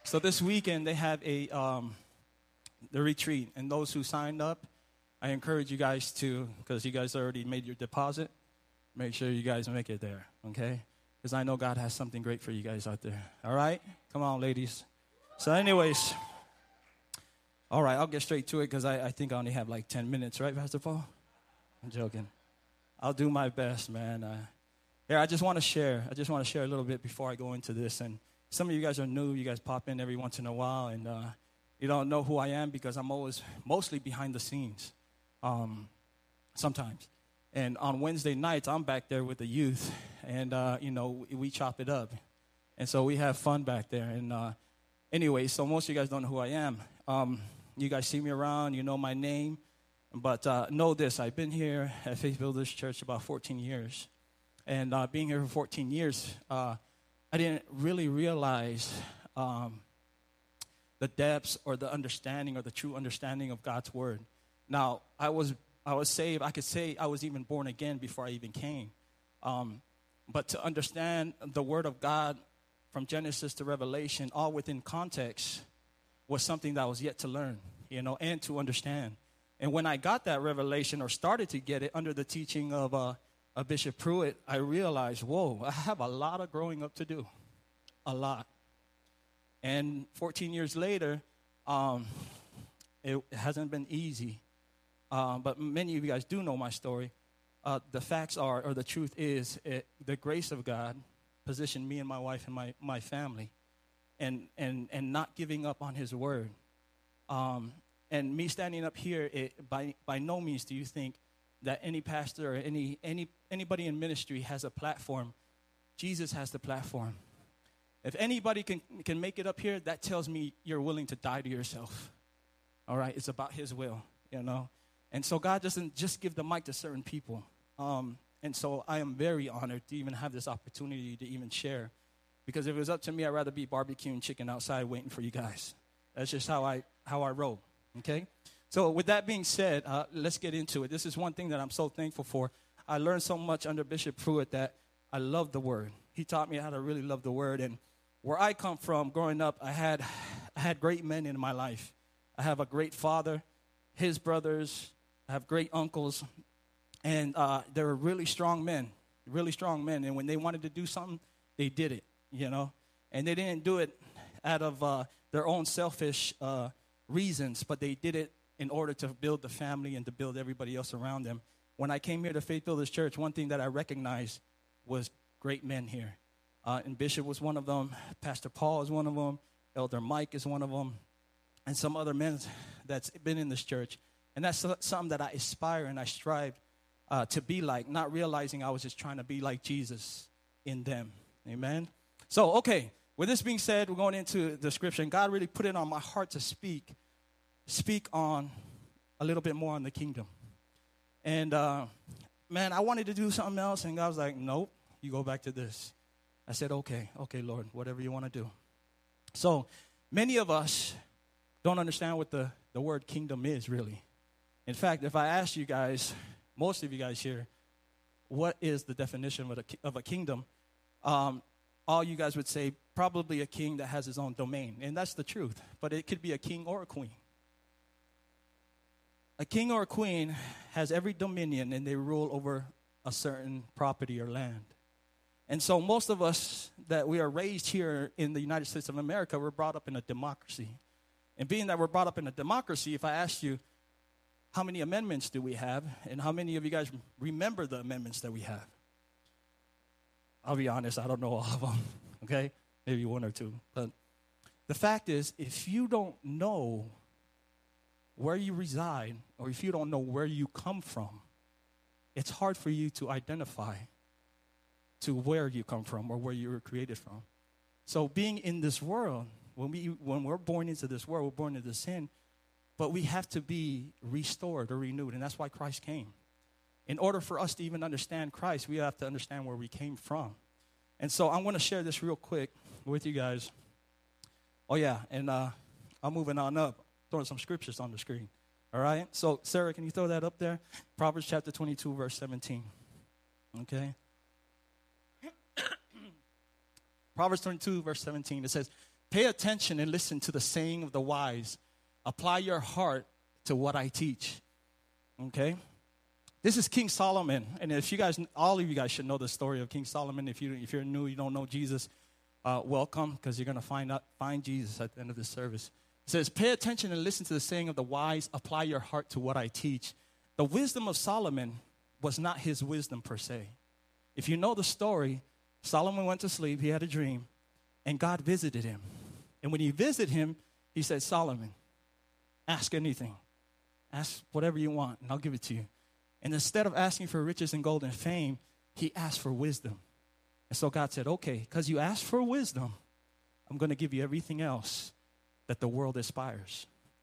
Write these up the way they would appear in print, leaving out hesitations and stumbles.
So this weekend they have the retreat, and those who signed up, I encourage you guys to, because you guys already made your deposit, make sure you guys make it there, okay? Because I know God has something great for you guys out there. All right? Come on, ladies. So anyways, all right, I'll get straight to it because I think I only have like 10 minutes, right, Pastor Paul? I'm joking. I'll do my best, man. I just want to share a little bit before I go into this. And some of you guys are new. You guys pop in every once in a while, and you don't know who I am because I'm always mostly behind the scenes sometimes. And on Wednesday nights, I'm back there with the youth, and, we chop it up. And so we have fun back there. And anyway, so most of you guys don't know who I am. You guys see me around. You know my name. But know this, I've been here at Faith Builders Church about 14 years. And being here for 14 years, I didn't really realize the depths or the understanding or the true understanding of God's Word. Now, I was saved. I could say I was even born again before I even came. But to understand the Word of God from Genesis to Revelation, all within context, was something that I was yet to learn, and to understand. And when I got that revelation or started to get it under the teaching of Bishop Pruitt, I realized, whoa, I have a lot of growing up to do, a lot. And 14 years later, it hasn't been easy. But many of you guys do know my story. The facts are, or the truth is, the grace of God positioned me and my wife and my family, and not giving up on His Word. And me standing up here, by no means do you think that any pastor or anybody in ministry has a platform. Jesus has the platform. If anybody can make it up here, that tells me you're willing to die to yourself. All right? It's about His will, And so God doesn't just give the mic to certain people. And so I am very honored to even have this opportunity to even share. Because if it was up to me, I'd rather be barbecuing chicken outside waiting for you guys. That's just how I roll. Okay? So with that being said, let's get into it. This is one thing that I'm so thankful for. I learned so much under Bishop Pruitt that I love the Word. He taught me how to really love the Word. And where I come from, growing up, I had great men in my life. I have a great father, his brothers. I have great uncles. And they were really strong men. And when they wanted to do something, they did it, And they didn't do it out of their own selfish reasons, but they did it in order to build the family and to build everybody else around them. When I came here to Faith Builders Church, one thing that I recognized was great men here. And Bishop was one of them. Pastor Paul is one of them. Elder Mike is one of them. And some other men that's been in this church. And that's something that I aspire and I strive to be like, not realizing I was just trying to be like Jesus in them. Amen? So, okay. With this being said, we're going into the scripture, and God really put it on my heart to speak on a little bit more on the kingdom. And, man, I wanted to do something else, and God was like, nope, you go back to this. I said, okay, Lord, whatever you want to do. So many of us don't understand what the word kingdom is, really. In fact, if I asked you guys, most of you guys here, what is the definition of a kingdom, all you guys would say probably a king that has his own domain. And that's the truth. But it could be a king or a queen. A king or a queen has every dominion, and they rule over a certain property or land. And so most of us that we are raised here in the United States of America, we're brought up in a democracy. And being that we're brought up in a democracy, if I asked you, how many amendments do we have? And how many of you guys remember the amendments that we have? I'll be honest, I don't know all of them, okay? Maybe one or two. But the fact is, if you don't know where you reside, or if you don't know where you come from, it's hard for you to identify to where you come from or where you were created from. So being in this world, when we're born into this world, we're born into sin, but we have to be restored or renewed, and that's why Christ came. In order for us to even understand Christ, we have to understand where we came from. And so I'm going to share this real quick with you guys. Oh, yeah, and I'm moving on up, throwing some scriptures on the screen. All right? So, Sarah, can you throw that up there? Proverbs chapter 22, verse 17. Okay? Proverbs 22, verse 17, it says, pay attention and listen to the saying of the wise. Apply your heart to what I teach. Okay? This is King Solomon. And if you guys, all of you guys should know the story of King Solomon. If you're new, you don't know Jesus, welcome, because you're going to find Jesus at the end of this service. It says, pay attention and listen to the saying of the wise. Apply your heart to what I teach. The wisdom of Solomon was not his wisdom per se. If you know the story, Solomon went to sleep. He had a dream. And God visited him. And when he visited him, he said, Solomon, ask anything. Ask whatever you want, and I'll give it to you. And instead of asking for riches and gold and fame, he asked for wisdom. And so God said, okay, because you asked for wisdom, I'm going to give you everything else that the world aspires.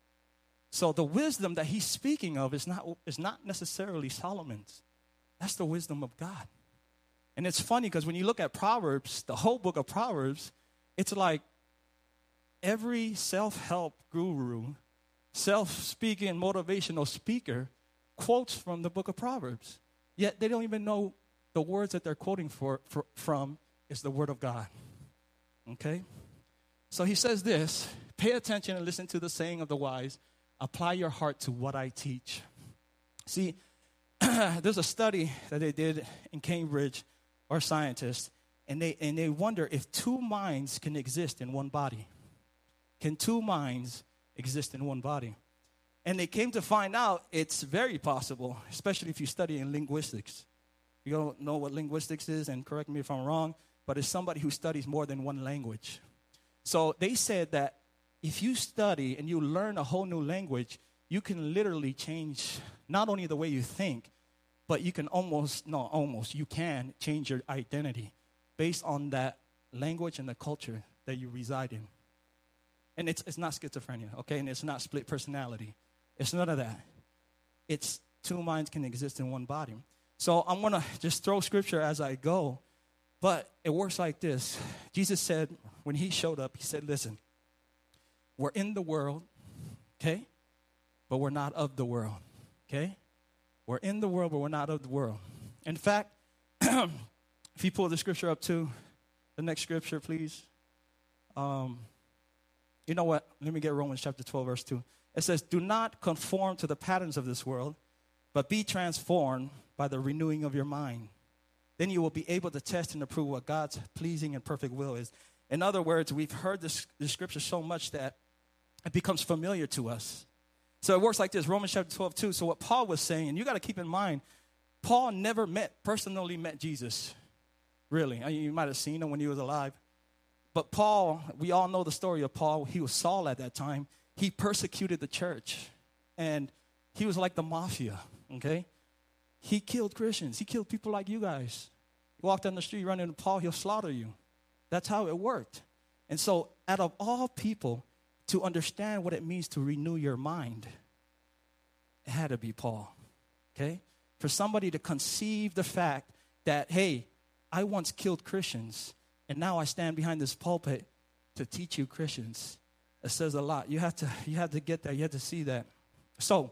So the wisdom that he's speaking of is not necessarily Solomon's. That's the wisdom of God. And it's funny because when you look at Proverbs, the whole book of Proverbs, it's like every self-help guru, self-speaking motivational speaker quotes from the book of Proverbs. Yet they don't even know the words that they're quoting from is the word of God. Okay? So he says this, pay attention and listen to the saying of the wise. Apply your heart to what I teach. See, there's a study that they did in Cambridge, or scientists, and they wonder if two minds can exist in one body. Can two minds exist in one body? And they came to find out it's very possible, especially if you study in linguistics. You don't know what linguistics is, and correct me if I'm wrong, but it's somebody who studies more than one language. So they said that if you study and you learn a whole new language, you can literally change not only the way you think, but you can you can change your identity based on that language and the culture that you reside in. And it's not schizophrenia, okay? And it's not split personality. It's none of that. It's two minds can exist in one body. So I'm going to just throw scripture as I go, but it works like this. Jesus said, when he showed up, he said, listen, we're in the world, okay? But we're not of the world, okay? We're in the world, but we're not of the world. In fact, if you pull the scripture up to the next scripture, please. You know what? Let me get Romans chapter 12, verse 2. It says, do not conform to the patterns of this world, but be transformed by the renewing of your mind. Then you will be able to test and approve what God's pleasing and perfect will is. In other words, we've heard this scripture so much that it becomes familiar to us. So it works like this, Romans chapter 12, 2. So what Paul was saying, and you got to keep in mind, Paul never personally met Jesus, really. I mean, you might have seen him when he was alive. But Paul, we all know the story of Paul. He was Saul at that time. He persecuted the church, and he was like the mafia, okay? He killed Christians. He killed people like you guys. You walk down the street, run into Paul, he'll slaughter you. That's how it worked. And so out of all people, to understand what it means to renew your mind, it had to be Paul, okay? For somebody to conceive the fact that, hey, I once killed Christians, and now I stand behind this pulpit to teach you Christians. It says a lot. You have to get that. You have to see that. So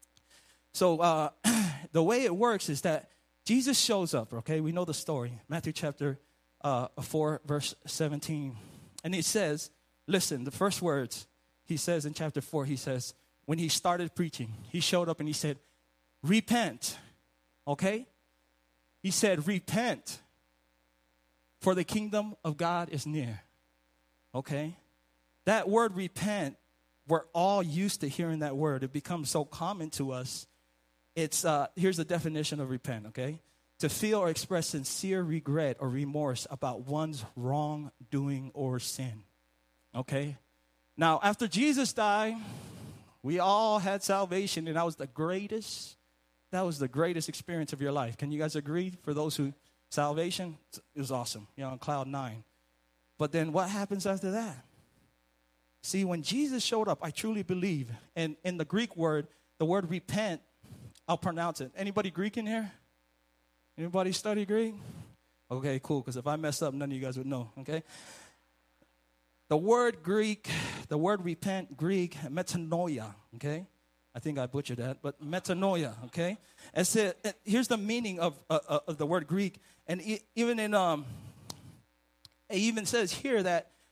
the way it works is that Jesus shows up, okay? We know the story. Matthew chapter 4, verse 17. And he says, listen, the first words he says in chapter 4, he says, when he started preaching, he showed up and he said, repent, okay? He said, repent, for the kingdom of God is near, okay? That word repent, we're all used to hearing that word. It becomes so common to us. It's here's the definition of repent, okay? To feel or express sincere regret or remorse about one's wrongdoing or sin, okay? Now, after Jesus died, we all had salvation, and that was the greatest experience of your life. Can you guys agree? For those who, salvation, it was awesome. You're on cloud 9. But then what happens after that? See, when Jesus showed up, I truly believe, and in the Greek word, the word repent, I'll pronounce it. Anybody Greek in here? Anybody study Greek? Okay, cool, because if I mess up, none of you guys would know, okay? The word repent, Greek, metanoia, okay? I think I butchered that, but metanoia, okay? And so, here's the meaning of the word Greek. And even in, it even says here that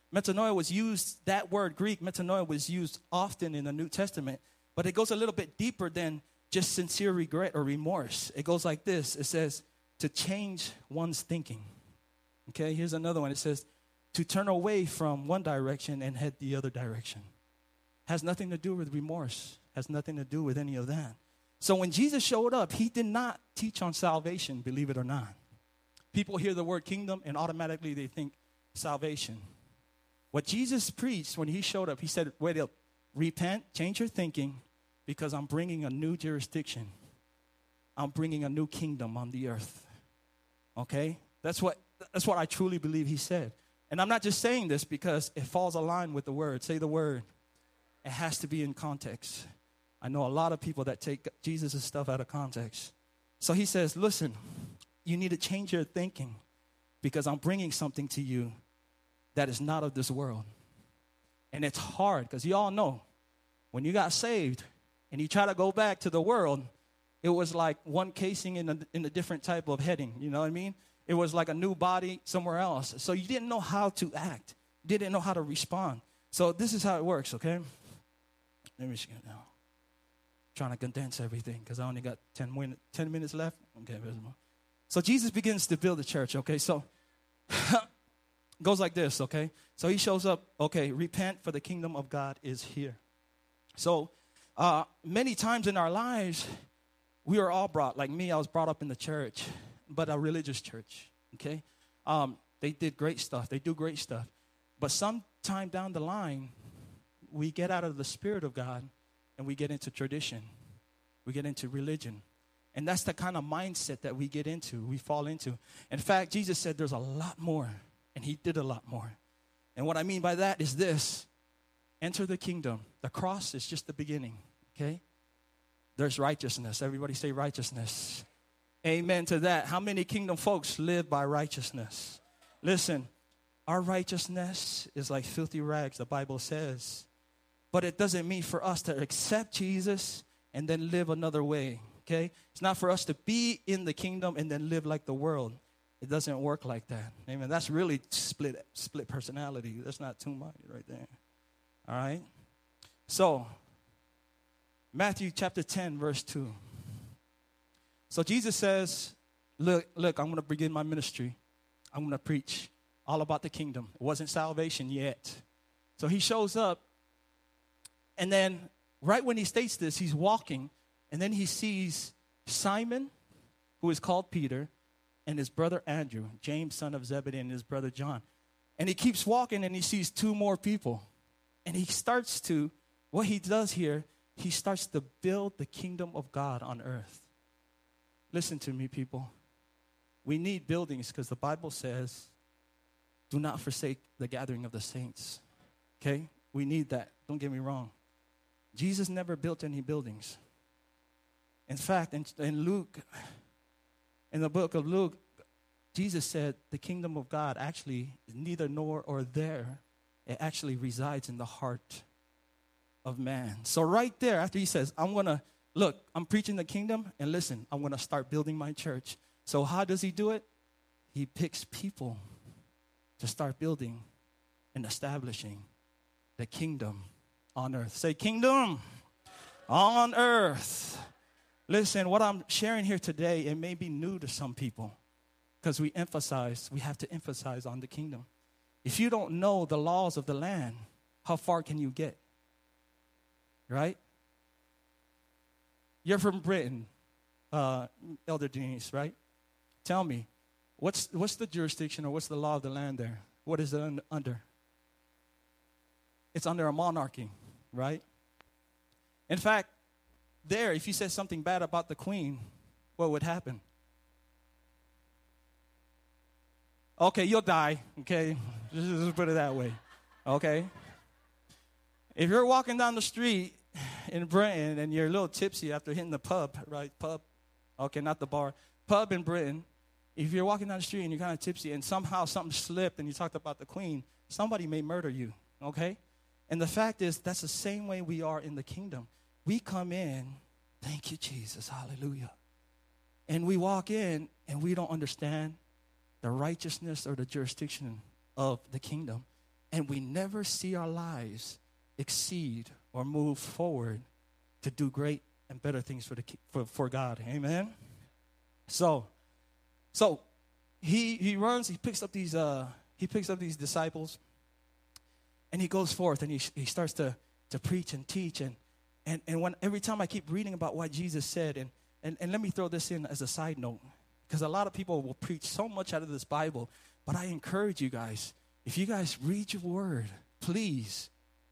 Metanoia was used, that word Greek, metanoia was used often in the New Testament, but it goes a little bit deeper than just sincere regret or remorse. It goes like this. It says to change one's thinking. Okay, here's another one. It says to turn away from one direction and head the other direction. Has nothing to do with remorse. Has nothing to do with any of that. So when Jesus showed up, he did not teach on salvation, believe it or not. People hear the word kingdom and automatically they think salvation. What Jesus preached when he showed up, he said, wait up, repent, change your thinking, because I'm bringing a new jurisdiction. I'm bringing a new kingdom on the earth. Okay? That's what I truly believe he said. And I'm not just saying this because it falls aligned with the word. Say the word. It has to be in context. I know a lot of people that take Jesus' stuff out of context. So he says, listen, you need to change your thinking because I'm bringing something to you that is not of this world. And it's hard because you all know when you got saved and you try to go back to the world, it was like one casing in a different type of heading. You know what I mean? It was like a new body somewhere else. So you didn't know how to act. You didn't know how to respond. So this is how it works, okay? Let me see now. Trying to condense everything because I only got 10 minutes left. Okay, so Jesus begins to build the church, okay? So goes like this, okay? So he shows up, okay, repent for the kingdom of God is here. So many times in our lives, we are all brought, like me, I was brought up in the church, but a religious church, okay? They did great stuff. They do great stuff. But sometime down the line, we get out of the Spirit of God and we get into tradition. We get into religion. And that's the kind of mindset that we get into, we fall into. In fact, Jesus said there's a lot more, and he did a lot more. And what I mean by that is this. Enter the kingdom. The cross is just the beginning, okay? There's righteousness. Everybody say righteousness. Amen to that. How many kingdom folks live by righteousness? Listen, our righteousness is like filthy rags, the Bible says. But it doesn't mean for us to accept Jesus and then live another way, okay? It's not for us to be in the kingdom and then live like the world. It doesn't work like that. Amen. That's really split personality. That's not too much right there. All right? So, Matthew chapter 10, verse 2. So Jesus says, look, I'm going to begin my ministry. I'm going to preach all about the kingdom. It wasn't salvation yet. So he shows up, and then right when he states this, he's walking, and then he sees Simon, who is called Peter, and his brother Andrew, James, son of Zebedee, and his brother John. And he keeps walking, and he sees two more people. And he starts to, what he does here, he starts to build the kingdom of God on earth. Listen to me, people. We need buildings because the Bible says, do not forsake the gathering of the saints. Okay? We need that. Don't get me wrong. Jesus never built any buildings. In fact, in Luke, in the book of Luke, Jesus said the kingdom of God actually is neither nor or there. It actually resides in the heart of man. So right there, after he says, I'm preaching the kingdom, and listen, I'm going to start building my church. So how does he do it? He picks people to start building and establishing the kingdom on earth. Say kingdom on earth. Listen, what I'm sharing here today, it may be new to some people because we have to emphasize on the kingdom. If you don't know the laws of the land, how far can you get? Right? You're from Britain, Elder Denise, right? Tell me, what's the jurisdiction or what's the law of the land there? What is it under? It's under a monarchy, right? In fact, there, if you said something bad about the queen, what would happen? Okay, you'll die, okay? Just put it that way, okay? If you're walking down the street in Britain and you're a little tipsy after hitting the pub, right? Pub, okay, not the bar. Pub in Britain, if you're walking down the street and you're kind of tipsy and somehow something slipped and you talked about the queen, somebody may murder you, okay? And the fact is, that's the same way we are in the kingdom. We come in, thank you, Jesus, hallelujah. And we walk in and we don't understand the righteousness or the jurisdiction of the kingdom. and we never see our lives exceed or move forward to do great and better things for God. Amen. So he runs. He picks up these disciples, and he goes forth and he starts to preach and teach and when every time I keep reading about what Jesus said and let me throw this in as a side note, because a lot of people will preach so much out of this Bible, but I encourage you guys, if you guys read your word, please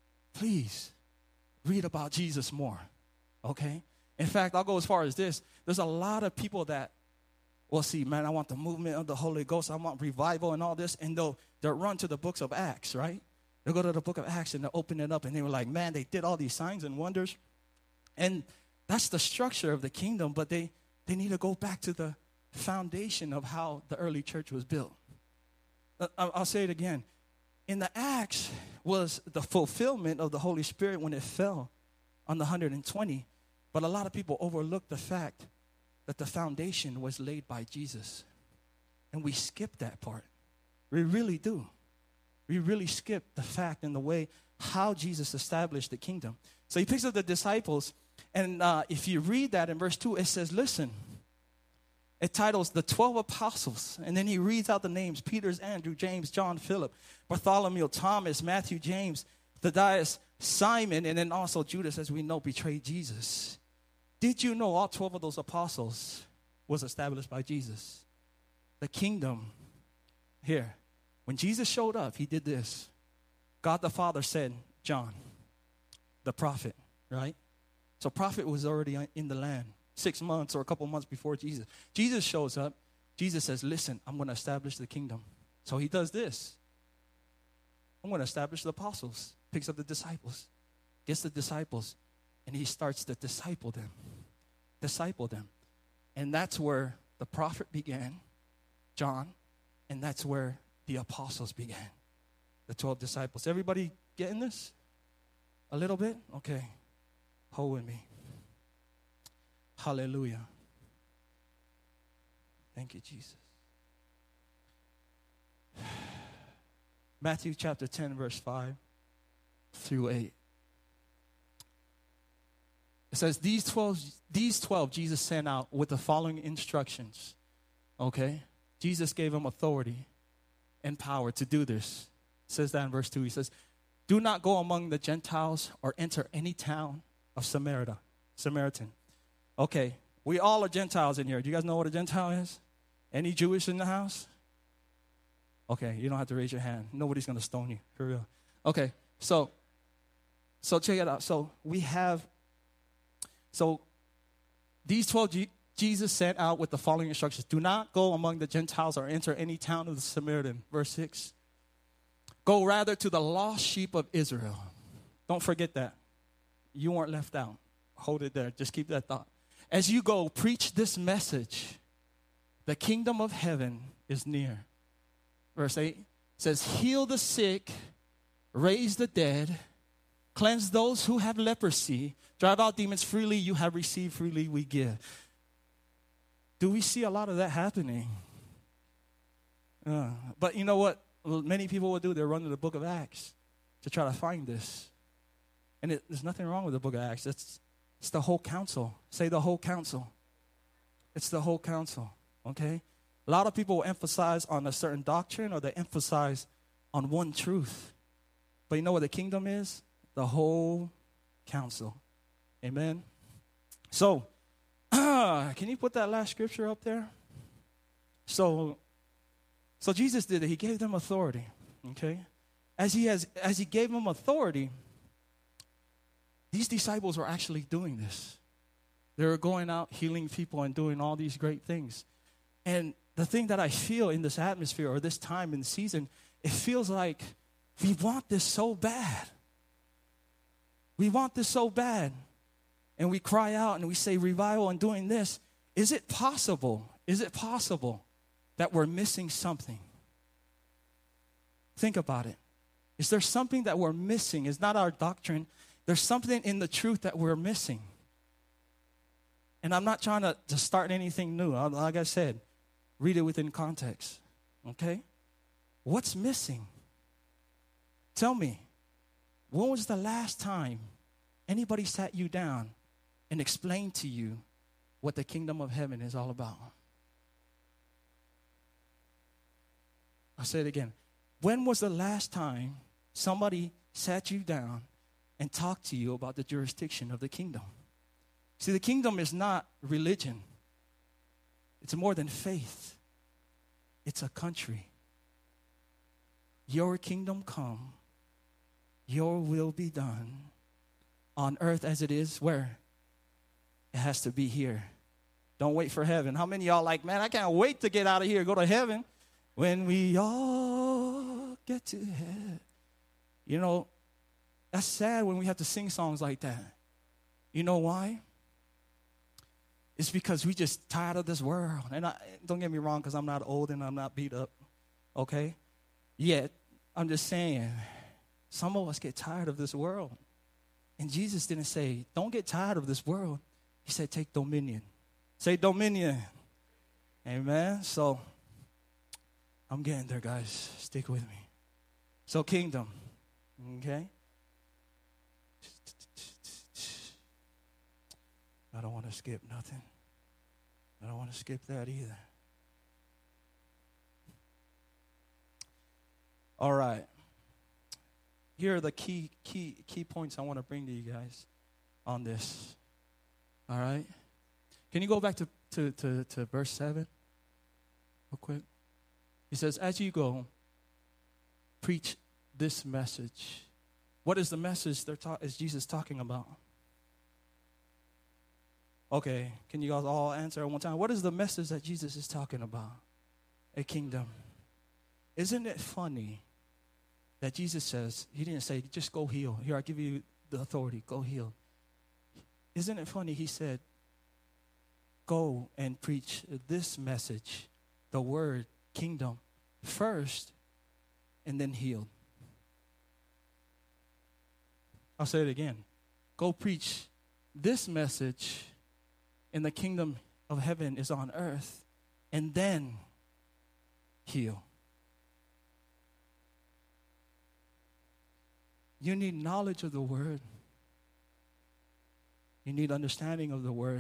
read about Jesus more, okay? In fact, I'll go as far as this. There's a lot of people that will see, man, I want the movement of the Holy Ghost. I want revival and all this, and they'll run to the books of Acts, right? They'll go to the book of Acts and they'll open it up, and they were like, man, they did all these signs and wonders. And that's the structure of the kingdom, but they need to go back to the foundation of how the early church was built. I'll say it again. In the Acts was the fulfillment of the Holy Spirit when it fell on the 120. But a lot of people overlook the fact that the foundation was laid by Jesus. And we skip that part. We really do. We really skip the fact and the way how Jesus established the kingdom. So he picks up the disciples. And if you read that in verse 2, it says, listen. It titles the 12 apostles. And then he reads out the names: Peter's, Andrew, James, John, Philip, Bartholomew, Thomas, Matthew, James, Thaddeus, Simon, and then also Judas, as we know, betrayed Jesus. Did you know all 12 of those apostles was established by Jesus? The kingdom here. When Jesus showed up, he did this. God the Father said, John, the prophet, right? So prophet was already in the land 6 months or a couple months before Jesus. Jesus shows up. Jesus says, listen, I'm going to establish the kingdom. So he does this. I'm going to establish the apostles. Picks up the disciples. Gets the disciples. And he starts to disciple them. Disciple them. And that's where the prophet began, John. And that's where the apostles began. The 12 disciples. Everybody getting this? A little bit? Okay. Hold with me. Hallelujah. Thank you, Jesus. Matthew chapter 10, verse 5 through 8. It says, these 12 Jesus sent out with the following instructions. Okay? Jesus gave them authority and power to do this. It says that in verse 2. He says, do not go among the Gentiles or enter any town of Samaritan. Okay, we all are Gentiles in here. Do you guys know what a Gentile is? Any Jewish in the house? Okay, you don't have to raise your hand. Nobody's going to stone you, for real. Okay, so check it out. So these 12 Jesus sent out with the following instructions. Do not go among the Gentiles or enter any town of the Samaritan. Verse 6. Go rather to the lost sheep of Israel. Don't forget that. You weren't left out. Hold it there. Just keep that thought. As you go, preach this message. The kingdom of heaven is near. Verse 8 says, heal the sick, raise the dead, cleanse those who have leprosy, drive out demons. Freely you have received, freely we give. Do we see a lot of that happening? But you know what many people will do? They'll run to the book of Acts to try to find this. And there's nothing wrong with the book of Acts. It's the whole counsel. Say the whole counsel. It's the whole counsel, okay? A lot of people will emphasize on a certain doctrine, or they emphasize on one truth. But you know what the kingdom is? The whole counsel. Amen? So, can you put that last scripture up there? So Jesus did it. He gave them authority, okay? As he gave them authority, these disciples were actually doing this. They were going out, healing people, and doing all these great things. And the thing that I feel in this atmosphere, or this time in the season, it feels like we want this so bad. We want this so bad. And we cry out and we say revival and doing this. Is it possible? Is it possible that we're missing something? Think about it. Is there something that we're missing? It's not our doctrine. There's something in the truth that we're missing. And I'm not trying to start anything new. Like I said, read it within context. Okay? What's missing? Tell me, when was the last time anybody sat you down and explained to you what the kingdom of heaven is all about? I'll say it again. When was the last time somebody sat you down and talked to you about the jurisdiction of the kingdom? See, the kingdom is not religion. It's more than faith. It's a country. Your kingdom come. Your will be done on earth as it is where? It has to be here. Don't wait for heaven. How many of y'all like, man, I can't wait to get out of here, go to heaven. When we all get to heaven. You know, that's sad when we have to sing songs like that. You know why? It's because we just tired of this world. And don't get me wrong, because I'm not old and I'm not beat up. Okay? Yet, I'm just saying, some of us get tired of this world. And Jesus didn't say, don't get tired of this world. He said, take dominion. Say dominion. Amen. So, I'm getting there, guys. Stick with me. So, kingdom. Okay? I don't want to skip nothing. I don't want to skip that either. All right. Here are the key points I want to bring to you guys on this. All right? Can you go back to verse 7 real quick? He says, as you go, preach this message. What is the message is Jesus talking about? Okay, can you guys all answer at one time? What is the message that Jesus is talking about? A kingdom. Isn't it funny that Jesus says, he didn't say, just go heal. Here, I give you the authority, go heal. Isn't it funny? He said, go and preach this message, the word, kingdom, first, and then heal. I'll say it again. Go preach this message, and the kingdom of heaven is on earth, and then heal. You need knowledge of the word. You need understanding of the word.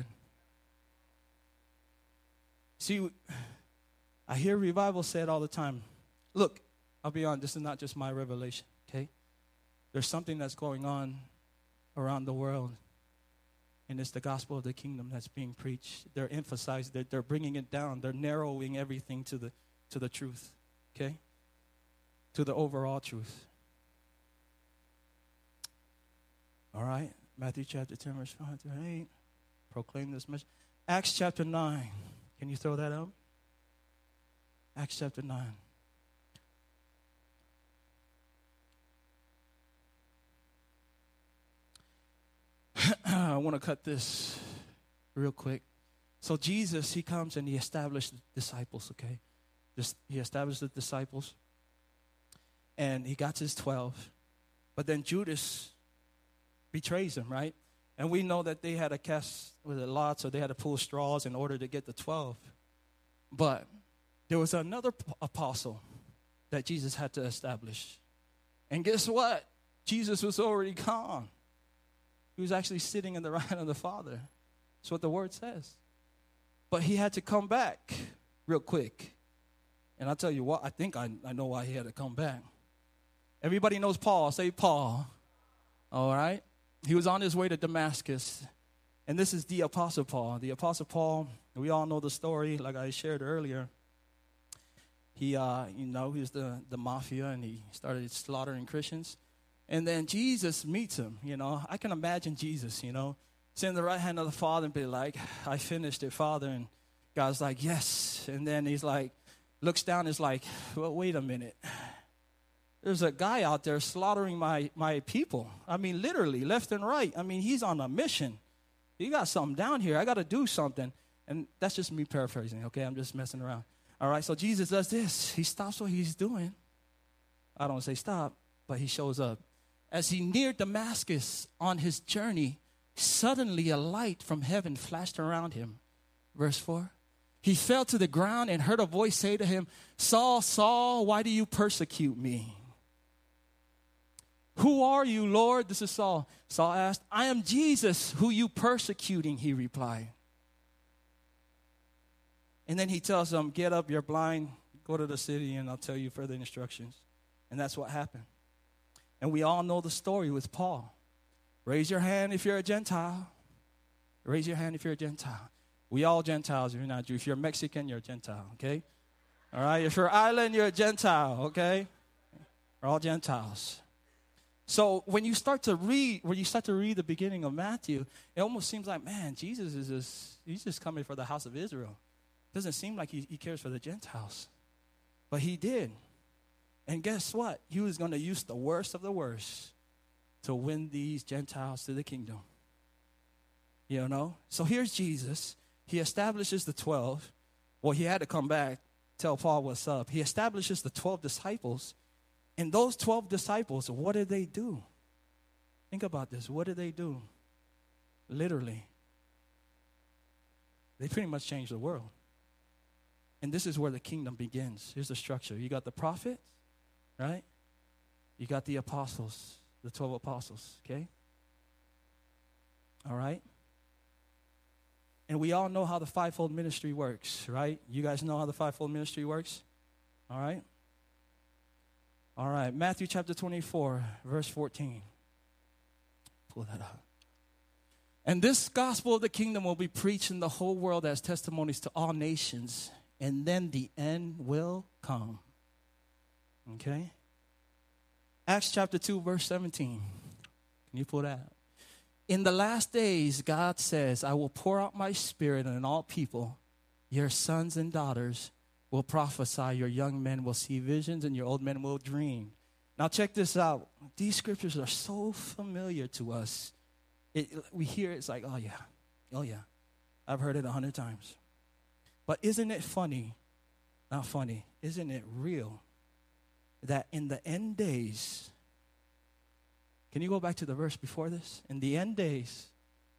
See, I hear revival said all the time. Look, I'll be honest, this is not just my revelation, okay? There's something that's going on around the world, and it's the gospel of the kingdom that's being preached. They're emphasizing, they're bringing it down. They're narrowing everything to the truth, okay? To the overall truth. All right, Matthew chapter 10, verse 5 through 8. Proclaim this message. Acts chapter 9. Can you throw that up? Acts chapter 9. I want to cut this real quick. So Jesus, he comes and he established the disciples, okay? He established the disciples. And he got his 12. But then Judas betrays him, right? And we know that they had to cast with a lot, so they had to pull straws in order to get the 12. But there was another apostle that Jesus had to establish. And guess what? Jesus was already gone. He was actually sitting in the right of the Father. That's what the word says. But he had to come back real quick. And I'll tell you what, I think I know why he had to come back. Everybody knows Paul. Say Paul. All right? He was on his way to Damascus. And this is the Apostle Paul. The Apostle Paul, we all know the story like I shared earlier. He, he was the mafia, and he started slaughtering Christians. And then Jesus meets him, I can imagine Jesus, sitting in the right hand of the Father and be like, I finished it, Father. And God's like, yes. And then he's like, looks down, is like, well, wait a minute. There's a guy out there slaughtering my people. I mean, literally, left and right. I mean, he's on a mission. You got something down here. I got to do something. And that's just me paraphrasing, okay? I'm just messing around. All right, so Jesus does this. He stops what he's doing. I don't say stop, but he shows up. As he neared Damascus on his journey, suddenly a light from heaven flashed around him. Verse 4. He fell to the ground and heard a voice say to him, Saul, Saul, why do you persecute me? Who are you, Lord? This is Saul. Saul asked, I am Jesus, who you persecuting, he replied. And then he tells them, get up, you're blind. Go to the city and I'll tell you further instructions. And that's what happened. And we all know the story with Paul. Raise your hand if you're a Gentile. Raise your hand if you're a Gentile. We all Gentiles if you're not Jew. If you're Mexican, you're a Gentile, okay? All right? If you're island, you're a Gentile, okay? We're all Gentiles. So when you start to read the beginning of Matthew, it almost seems like, man, Jesus he's just coming for the house of Israel. It doesn't seem like he cares for the Gentiles. But he did. And guess what? He was going to use the worst of the worst to win these Gentiles to the kingdom. You know? So here's Jesus. He establishes the 12. Well, he had to come back, tell Paul what's up. He establishes the 12 disciples. And those 12 disciples, what did they do? Think about this. What did they do? Literally. They pretty much changed the world. And this is where the kingdom begins. Here's the structure. You got the prophets, right? You got the apostles, the 12 apostles, okay? All right? And we all know how the fivefold ministry works, right? You guys know how the fivefold ministry works? All right? All right, Matthew chapter 24, verse 14. Pull that up. And this gospel of the kingdom will be preached in the whole world as testimonies to all nations, and then the end will come. Okay? Acts chapter 2, verse 17. Can you pull that up? In the last days, God says, I will pour out my spirit on all people. Your sons and daughters will prophesy, your young men will see visions, and your old men will dream. Now check this out. These scriptures are so familiar to us. We hear it's like, oh yeah. I've heard it 100 times. But isn't it funny, not funny, isn't it real that in the end days, can you go back to the verse before this? In the end days,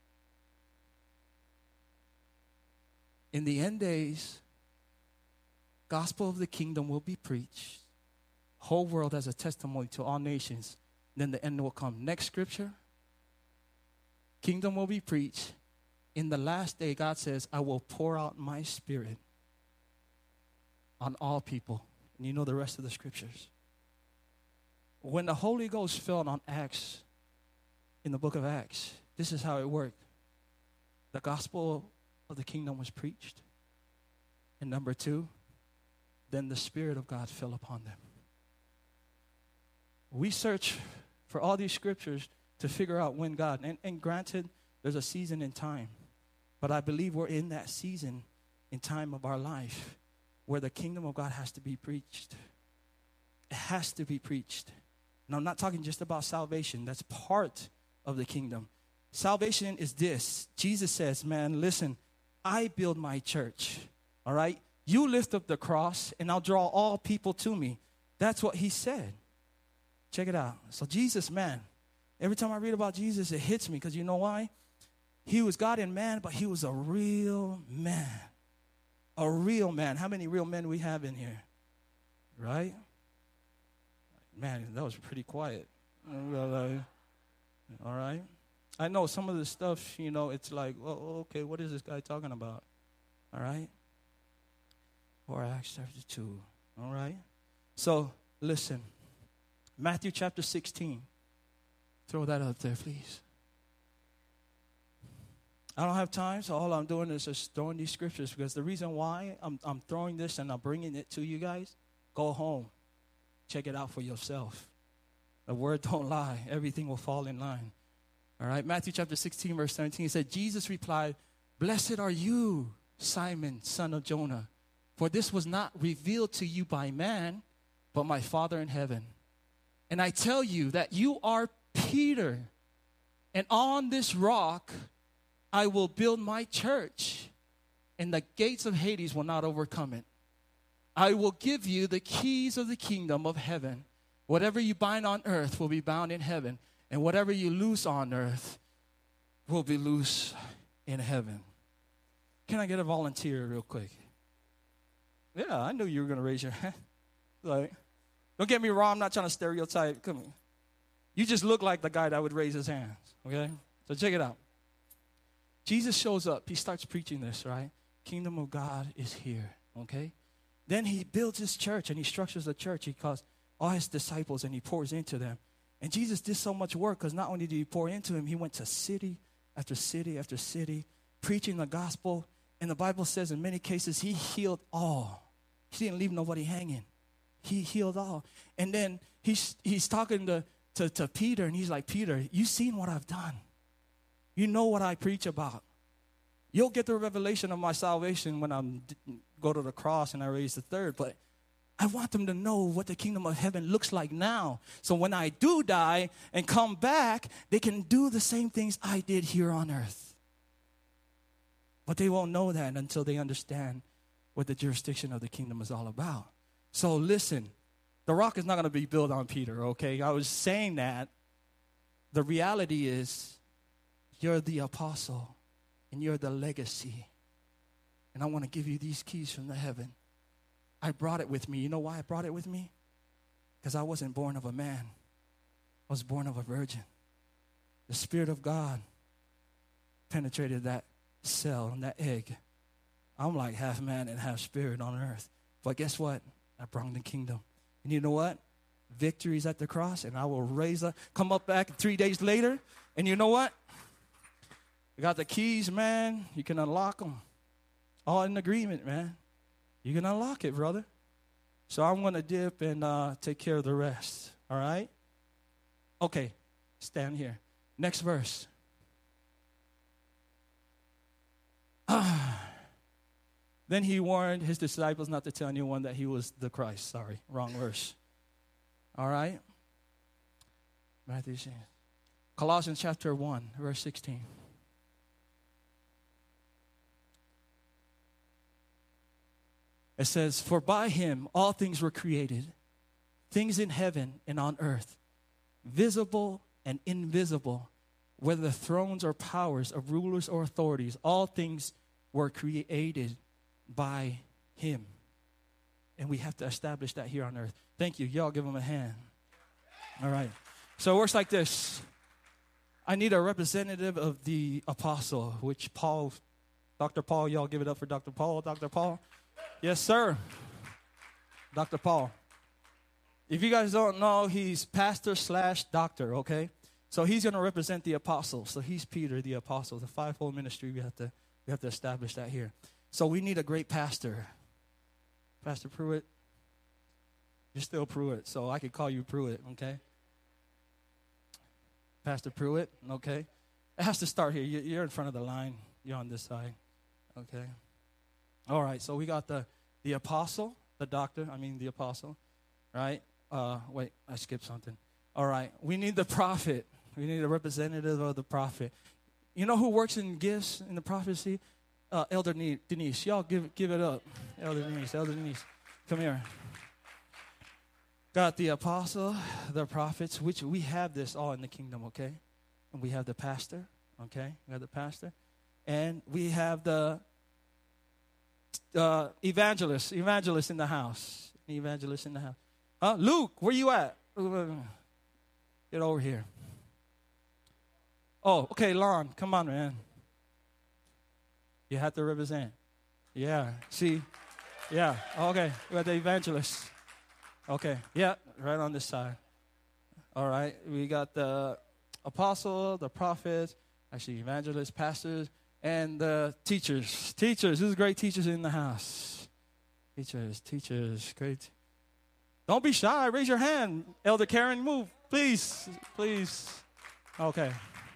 gospel of the kingdom will be preached. Whole world as a testimony to all nations. Then the end will come. Next scripture. Kingdom will be preached. In the last day, God says, I will pour out my spirit on all people. And you know the rest of the scriptures. When the Holy Ghost fell on Acts, in the book of Acts, this is how it worked. The gospel of the kingdom was preached. And number 2, then the Spirit of God fell upon them. We search for all these scriptures to figure out when God, and granted, there's a season in time. But I believe we're in that season in time of our life where the kingdom of God has to be preached. It has to be preached. And I'm not talking just about salvation. That's part of the kingdom. Salvation is this. Jesus says, man, listen, I build my church. All right? You lift up the cross, and I'll draw all people to me. That's what he said. Check it out. So Jesus, man, every time I read about Jesus, it hits me because you know why? He was God and man, but he was a real man. A real man. How many real men we have in here? Right? Man, that was pretty quiet. All right? I know some of the stuff, it's like, oh, okay, what is this guy talking about? All right? Or Acts chapter 2. All right? So, listen. Matthew chapter 16. Throw that up there, please. I don't have time, so all I'm doing is just throwing these scriptures because the reason why I'm throwing this and I'm bringing it to you guys, go home. Check it out for yourself. The word don't lie. Everything will fall in line. All right? Matthew chapter 16, verse 17, it said, Jesus replied, Blessed are you, Simon, son of Jonah, for this was not revealed to you by man, but my Father in heaven. And I tell you that you are Peter, and on this rock I will build my church, and the gates of Hades will not overcome it. I will give you the keys of the kingdom of heaven. Whatever you bind on earth will be bound in heaven, and whatever you loose on earth will be loose in heaven. Can I get a volunteer real quick? Yeah, I knew you were going to raise your hand. Like, don't get me wrong, I'm not trying to stereotype. Come on. You just look like the guy that would raise his hands, okay? So check it out. Jesus shows up. He starts preaching this, right? Kingdom of God is here, okay? Then he builds his church, and he structures the church. He calls all his disciples, and he pours into them. And Jesus did so much work because not only did he pour into him, he went to city after city after city, preaching the gospel. And the Bible says in many cases, he healed all. He didn't leave nobody hanging. He healed all. And then he's talking to Peter, and he's like, Peter, you've seen what I've done. You know what I preach about. You'll get the revelation of my salvation when I go to the cross and I raise the third. But I want them to know what the kingdom of heaven looks like now. So when I do die and come back, they can do the same things I did here on earth. But they won't know that until they understand what the jurisdiction of the kingdom is all about. So listen, the rock is not going to be built on Peter, okay? I was saying that. The reality is you're the apostle and you're the legacy. And I want to give you these keys from the heaven. I brought it with me. You know why I brought it with me? Because I wasn't born of a man. I was born of a virgin. The Spirit of God penetrated that cell and that egg. I'm like half man and half spirit on earth. But guess what? I brought the kingdom. And you know what? Victory's at the cross, and I will raise up, come up back 3 days later. And you know what? I got the keys, man. You can unlock them. All in agreement, man. You can unlock it, brother. So I'm going to dip and take care of the rest. All right? Okay. Stand here. Next verse. Then he warned his disciples not to tell anyone that he was the Christ. Sorry, wrong verse. All right? Matthew, Colossians chapter 1, verse 16. It says, for by him all things were created, things in heaven and on earth, visible and invisible, whether thrones or powers of rulers or authorities, all things were created by him. And we have to establish that here on earth. Thank you. Y'all give him a hand. All right. So it works like this. I need a representative of the apostle, which Paul, Dr. Paul, y'all give it up for Dr. Paul. Dr. Paul. Yes, sir. Dr. Paul. If you guys don't know, he's pastor / doctor, okay? So he's going to represent the apostle. So he's Peter, the apostle, the fivefold ministry. We have to establish that here. So we need a great pastor. Pastor Pruitt. You're still Pruitt, so I could call you Pruitt, okay? Pastor Pruitt, okay? It has to start here. You're in front of the line. You're on this side, okay? All right, so we got the apostle, the apostle, right? Wait, I skipped something. All right, we need the prophet. We need a representative of the prophet. You know who works in gifts in the prophecy? Elder Denise. Y'all give it up. Elder Denise. Come here. Got the apostle, the prophets, which we have this all in the kingdom, okay? And we have the pastor, okay? We have the pastor. And we have the evangelist in the house. Evangelist in the house. Luke, where you at? Get over here. Oh, okay, Lon, come on, man. You have to represent. Yeah, see? Yeah, okay, we got the evangelist. Okay, yeah, right on this side. All right, we got the apostle, the prophet, actually evangelists, pastors, and the teachers. Teachers, who's great teachers in the house? Teachers, great. Don't be shy, raise your hand. Elder Karen, move, please. Okay.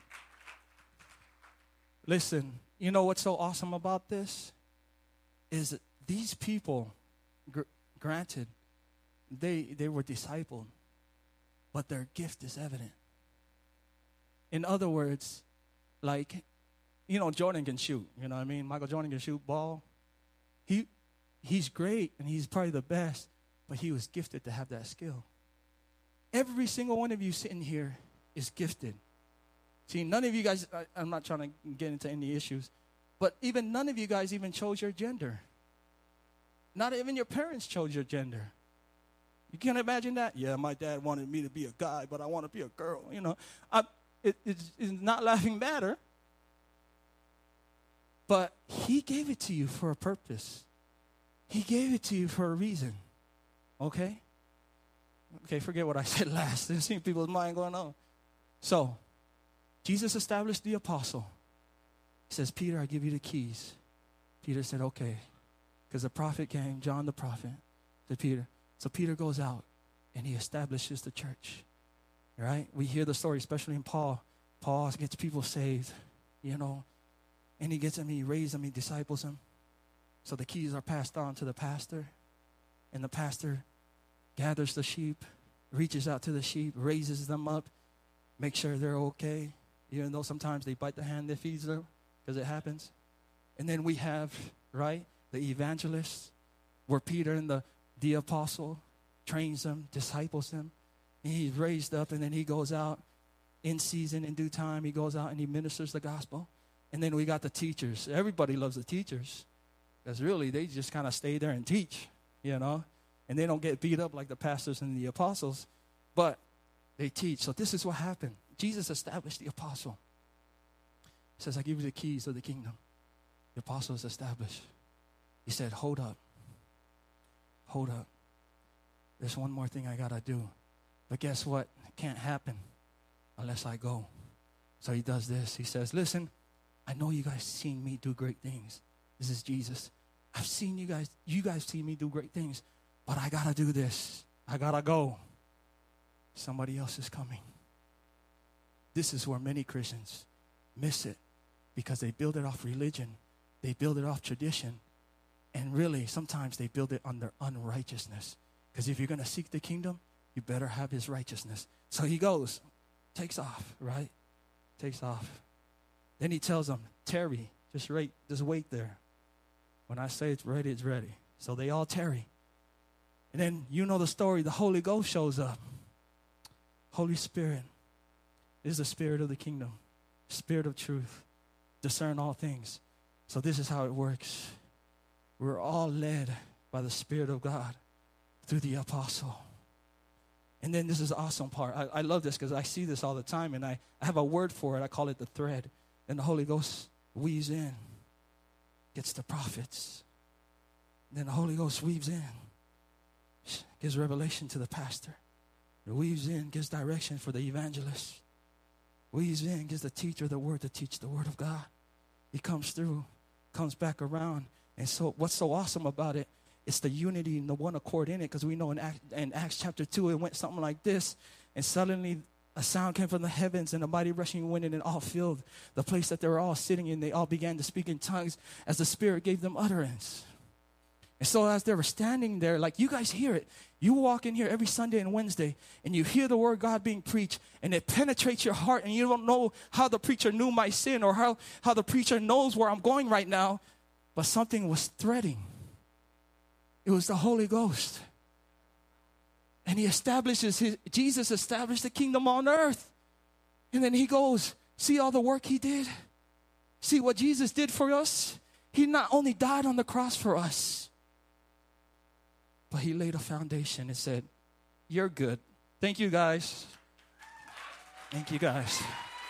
Listen, you know what's so awesome about this? Is that these people, granted, they were discipled, but their gift is evident. In other words, like, you know, Jordan can shoot. You know what I mean? Michael Jordan can shoot ball. He's great, and he's probably the best, but he was gifted to have that skill. Every single one of you sitting here is gifted. See, none of you guys, I'm not trying to get into any issues, but even none of you guys even chose your gender. Not even your parents chose your gender. You can't imagine that? Yeah, my dad wanted me to be a guy, but I want to be a girl. It's not laughing matter. But he gave it to you for a purpose. He gave it to you for a reason. Okay? Okay, forget what I said last. I've seen people's mind going on. So, Jesus established the apostle. He says, Peter, I give you the keys. Peter said, okay. Because the prophet came, John the prophet, to Peter. So Peter goes out and he establishes the church. Right? We hear the story, especially in Paul. Paul gets people saved, and he gets them, he raises them, he disciples them. So the keys are passed on to the pastor, and the pastor gathers the sheep, reaches out to the sheep, raises them up, makes sure they're okay, even though sometimes they bite the hand that feeds them, because it happens. And then we have, right, the evangelists, where Peter and the apostle trains them, disciples them, and he's raised up, and then he goes out in season, in due time, he goes out and he ministers the gospel. And then we got the teachers. Everybody loves the teachers, because really they just kind of stay there and teach, and they don't get beat up like the pastors and the apostles, but they teach. So this is what happened. Jesus established the apostle. He says, I give you the keys of the kingdom. The apostle is established. He said, hold up. There's one more thing I got to do. But guess what? It can't happen unless I go. So he does this. He says, listen, I know you guys seen me do great things. This is Jesus. I've seen you guys see me do great things, but I got to do this. I got to go. Somebody else is coming. This is where many Christians miss it, because they build it off religion. They build it off tradition. And really, sometimes they build it on their unrighteousness. Because if you're going to seek the kingdom, you better have his righteousness. So he goes, takes off, right? Takes off. Then he tells them, tarry, just wait there. When I say it's ready, it's ready. So they all tarry. And then you know the story, the Holy Ghost shows up. Holy Spirit is the spirit of the kingdom, spirit of truth, discern all things. So this is how it works. We're all led by the Spirit of God through the apostle. And then this is the awesome part. I love this because I see this all the time, and I have a word for it. I call it the thread. And the Holy Ghost weaves in, gets the prophets. Then the Holy Ghost weaves in, gives revelation to the pastor. It weaves in, gives direction for the evangelist. Weaves in, gives the teacher the word to teach the word of God. He comes through, comes back around. And so what's so awesome about it, it's the unity and the one accord in it, because we know in Acts chapter 2, it went something like this. And suddenly a sound came from the heavens, and a mighty rushing wind, and it all filled the place that they were all sitting in. They all began to speak in tongues as the Spirit gave them utterance. And so as they were standing there, like you guys hear it, you walk in here every Sunday and Wednesday, and you hear the word of God being preached, and it penetrates your heart, and you don't know how the preacher knew my sin or how the preacher knows where I'm going right now, but something was threading. It was the Holy Ghost. And Jesus established the kingdom on earth. And then he goes, see all the work he did? See what Jesus did for us? He not only died on the cross for us, but he laid a foundation and said, you're good. Thank you, guys. Thank you, guys.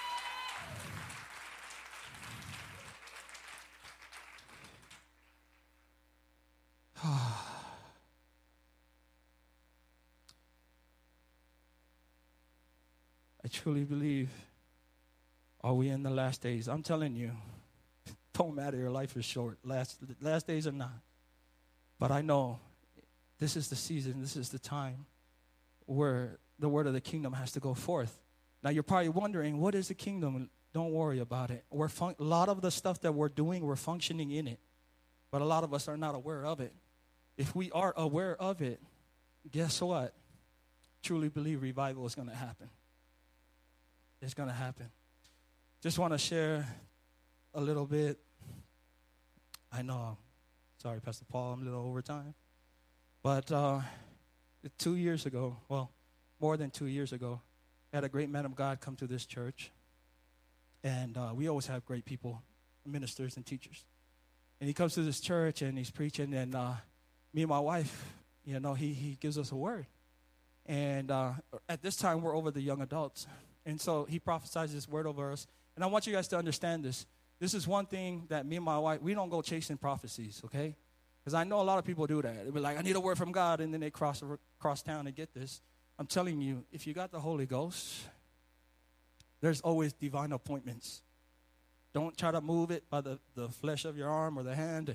I truly believe, are we in the last days? I'm telling you, don't matter, your life is short. Last days are not. But I know this is the season, this is the time where the word of the kingdom has to go forth. Now you're probably wondering, what is the kingdom? Don't worry about it. A lot of the stuff that we're doing, we're functioning in it. But a lot of us are not aware of it. If we are aware of it, guess what? Truly believe revival is going to happen. It's going to happen. Just want to share a little bit. I know, sorry, Pastor Paul, I'm a little over time. But 2 years ago, well, more than 2 years ago, I had a great man of God come to this church. And we always have great people, ministers and teachers. And he comes to this church and he's preaching, and me and my wife, he gives us a word. And at this time, we're over the young adults. And so he prophesies this word over us. And I want you guys to understand this. This is one thing that me and my wife, we don't go chasing prophecies, okay? Because I know a lot of people do that. They'll be like, I need a word from God, and then they cross town and get this. I'm telling you, if you got the Holy Ghost, there's always divine appointments. Don't try to move it by the flesh of your arm or the hand.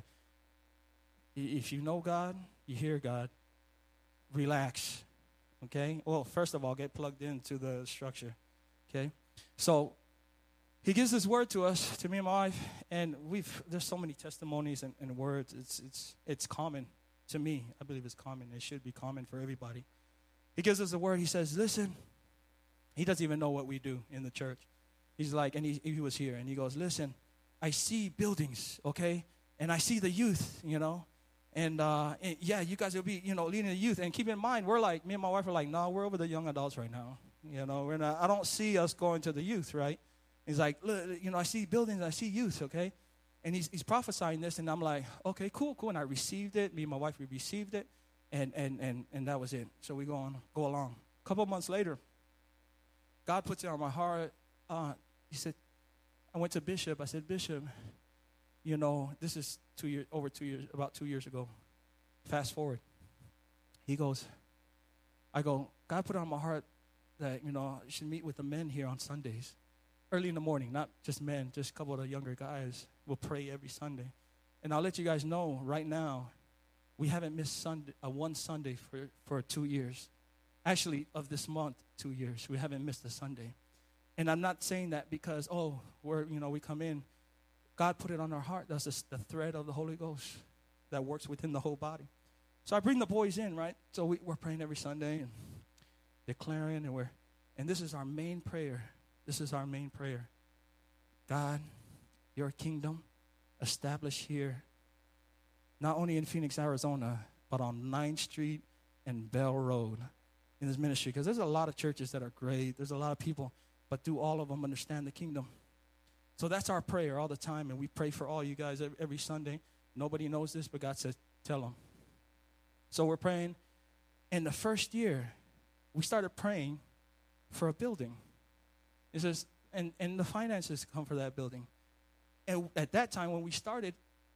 If you know God, you hear God, relax, okay? Well, first of all, get plugged into the structure, okay? So he gives this word to us, to me and my wife, and there's so many testimonies and words. It's common to me. I believe it's common. It should be common for everybody. He gives us a word. He says, listen. He doesn't even know what we do in the church. He's like, and he was here, and he goes, listen, I see buildings, okay? And I see the youth, And yeah, you guys will be, leading the youth. And keep in mind, me and my wife are like, no, we're over the young adults right now. We're not. I don't see us going to the youth, right? He's like, look, I see buildings, I see youth, okay? And he's prophesying this, and I'm like, okay, cool. And I received it. Me and my wife, we received it, and that was it. So we go along. A couple months later, God puts it on my heart. He said, I went to Bishop. I said, Bishop, this is about 2 years ago. Fast forward. He goes, God put it on my heart that, you should meet with the men here on Sundays. Early in the morning, not just men, just a couple of the younger guys will pray every Sunday. And I'll let you guys know right now, we haven't missed one Sunday for 2 years. Actually, of this month, 2 years. We haven't missed a Sunday. And I'm not saying that because, we come in. God put it on our heart. That's the thread of the Holy Ghost that works within the whole body. So I bring the boys in, right? So we're praying every Sunday and declaring, and this is our main prayer. This is our main prayer. God, your kingdom established here, not only in Phoenix, Arizona, but on 9th Street and Bell Road in this ministry. Because there's a lot of churches that are great. There's a lot of people, but do all of them understand the kingdom? So that's our prayer all the time, and we pray for all you guys every Sunday. Nobody knows this, but God says, tell them. So we're praying. In the first year, we started praying for a building. It says, and the finances come for that building. And at that time, when we started,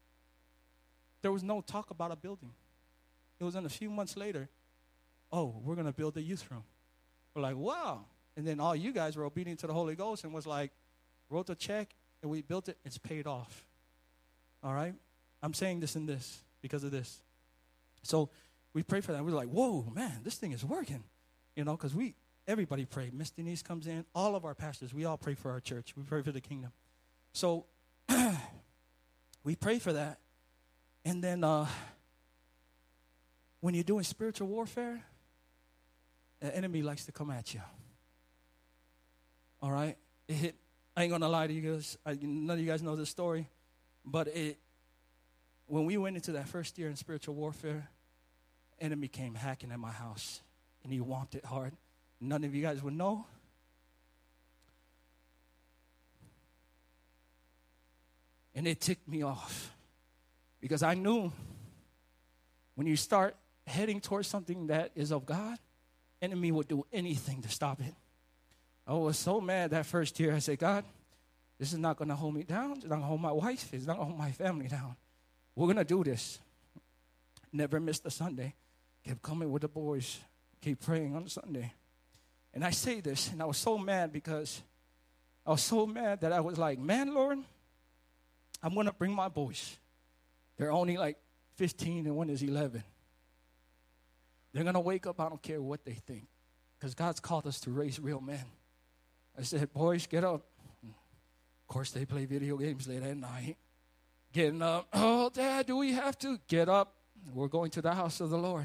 there was no talk about a building. It was in a few months later, we're going to build a youth room. We're like, wow. And then all you guys were obedient to the Holy Ghost and was like, wrote the check, and we built it. It's paid off. All right? I'm saying this and this because of this. So we prayed for that. We were like, whoa, man, this thing is working. Because everybody prayed. Miss Denise comes in. All of our pastors, we all pray for our church. We pray for the kingdom. So we pray for that. And then when you're doing spiritual warfare, the enemy likes to come at you. All right? I ain't going to lie to you guys. None of you guys know this story. But when we went into that first year in spiritual warfare, enemy came hacking at my house. And he whomped it hard. None of you guys would know. And it ticked me off. Because I knew when you start heading towards something that is of God, enemy will do anything to stop it. I was so mad that first year. I said, God, this is not going to hold me down. It's not going to hold my wife. It's not going to hold my family down. We're going to do this. Never missed a Sunday. Kept coming with the boys. Keep praying on Sunday. And I say this, and I was so mad because I was so mad that I was like, man, Lord, I'm going to bring my boys. They're only like 15 and one is 11. They're going to wake up. I don't care what they think because God's called us to raise real men. I said, boys, get up. Of course, they play video games late at night. Getting up. Oh, Dad, do we have to? Get up. We're going to the house of the Lord.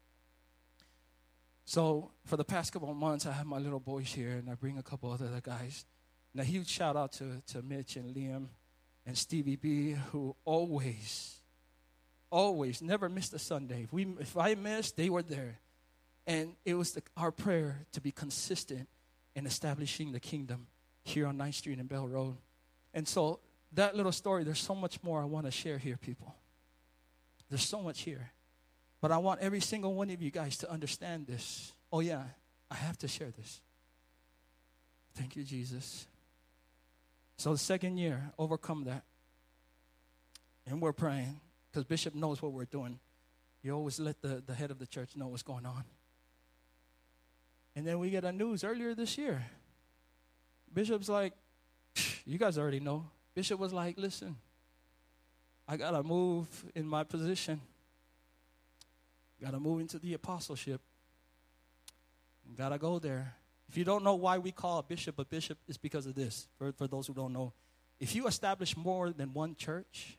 So for the past couple of months, I have my little boys here, and I bring a couple other guys. And a huge shout out to Mitch and Liam and Stevie B, who always never missed a Sunday. If I missed, they were there. And it was our prayer to be consistent in establishing the kingdom here on 9th Street and Bell Road. And so that little story, there's so much more I want to share here, people. There's so much here. But I want every single one of you guys to understand this. Oh, yeah, I have to share this. Thank you, Jesus. So the second year, overcome that. And we're praying because Bishop knows what we're doing. You always let the head of the church know what's going on. And then we get a news earlier this year. Bishop's like, you guys already know. Bishop was like, listen, I got to move in my position. Got to move into the apostleship. Got to go there. If you don't know why we call a bishop, it's because of this. For those who don't know, if you establish more than one church,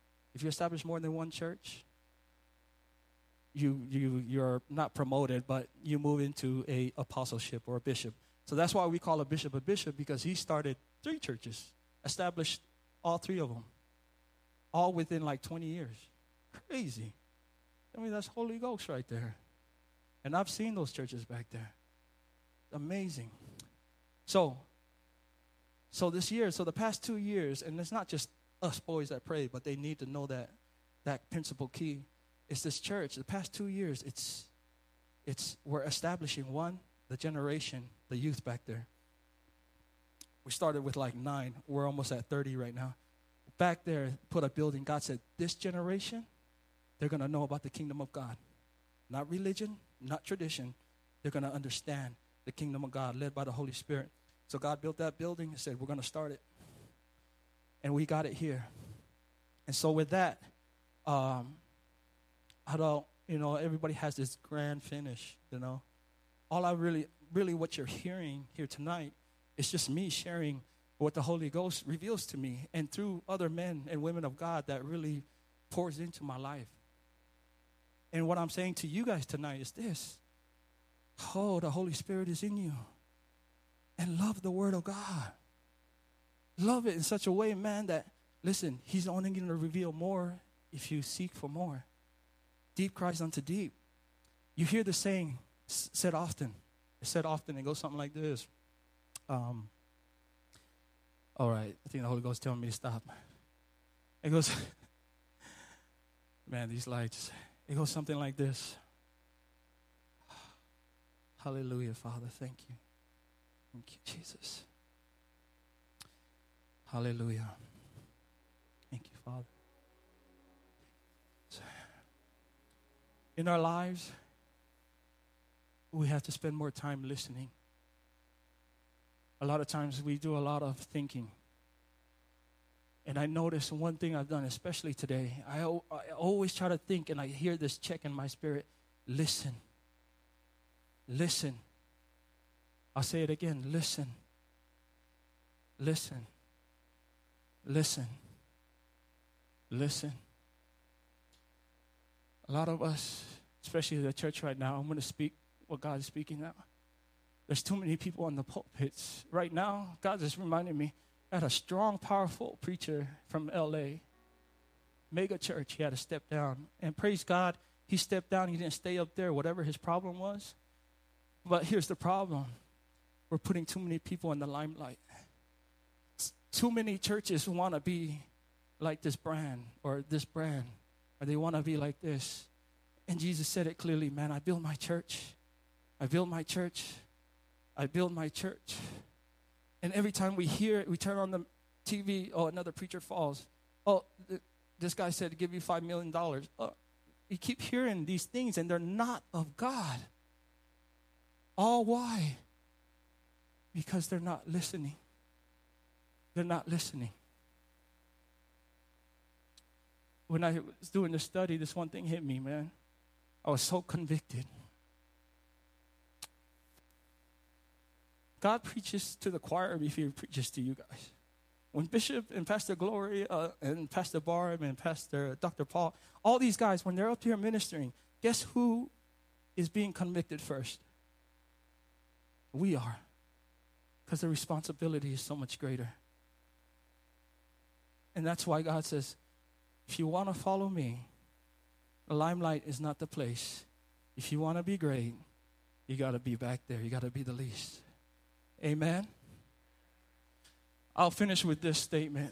you're not promoted, but you move into a apostleship or a bishop. So that's why we call a bishop, because he started 3 churches, established all 3 of them, all within like 20 years. Crazy. I mean, that's Holy Ghost right there. And I've seen those churches back there. Amazing. So this year, the past 2 years, and it's not just us boys that pray, but they need to know that principal key. It's this church. The past 2 years, we're establishing the generation, the youth back there. We started with like 9. We're almost at 30 right now. Back there, put a building. God said, this generation, they're going to know about the kingdom of God. Not religion, not tradition. They're going to understand the kingdom of God led by the Holy Spirit. So God built that building and said, we're going to start it. And we got it here. And so with that, everybody has this grand finish, All I really what you're hearing here tonight is just me sharing what the Holy Ghost reveals to me and through other men and women of God that really pours into my life. And what I'm saying to you guys tonight is this. Oh, the Holy Spirit is in you. And love the Word of God. Love it in such a way, man, that, listen, He's only going to reveal more if you seek for more. Deep cries unto deep. You hear the saying said often. It's said often. It goes something like this. All right. I think the Holy Ghost is telling me to stop. It goes, man, these lights. It goes something like this. Hallelujah, Father. Thank you. Thank you, Jesus. Hallelujah. Thank you, Father. In our lives, we have to spend more time listening. A lot of times we do a lot of thinking. And I notice one thing I've done, especially today, I always try to think, and I hear this check in my spirit, listen. Listen. I'll say it again, listen. Listen. Listen. Listen. A lot of us, especially the church right now, I'm going to speak what God is speaking now. There's too many people on the pulpits. Right now, God just reminded me, I had a strong, powerful preacher from L.A., mega church. He had to step down. And praise God, he stepped down. He didn't stay up there, whatever his problem was. But here's the problem. We're putting too many people in the limelight. Too many churches want to be like this brand, or they want to be like this. And Jesus said it clearly, man, I build my church. I build my church. I build my church. And every time we hear it, we turn on the TV, oh, another preacher falls. Oh, this guy said to give you $5 million. Oh, you keep hearing these things, and they're not of God. All why? Because they're not listening. They're not listening. When I was doing the study, this one thing hit me, man. I was so convicted. God preaches to the choir before he preaches to you guys. When Bishop and Pastor Gloria and Pastor Barb and Pastor Dr. Paul, all these guys, when they're up here ministering, guess who is being convicted first? We are. Because the responsibility is so much greater. And that's why God says, if you want to follow me, the limelight is not the place. If you want to be great, you got to be back there. You got to be the least. Amen? I'll finish with this statement.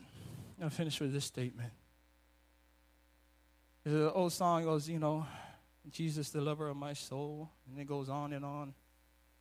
The old song goes, Jesus, the lover of my soul. And it goes on and on.